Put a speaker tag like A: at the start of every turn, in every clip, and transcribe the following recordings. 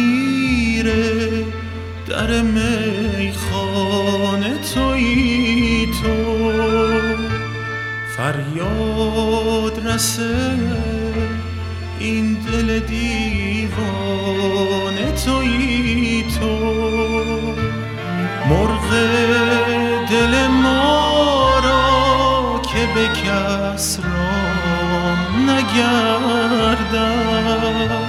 A: میره در میخانه تویی تو، فریاد رسه این دل دیوانه تویی تو، مرغ دل ما را که به کس رام نگردد،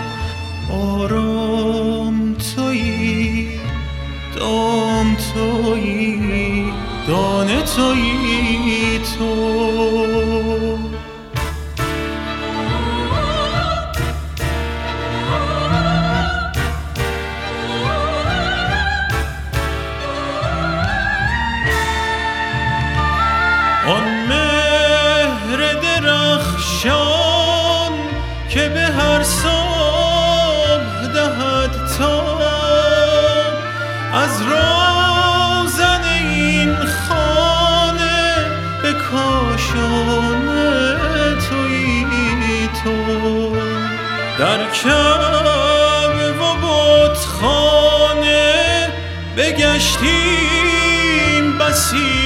A: آرام تویی، دام تویی، دانه تویی تو. آن مهر درخشان که به هر صبح دهد تاب، از روزن این خانه به کاشانه تویی تو، در کعبه و بتخانه بگشتیم بسی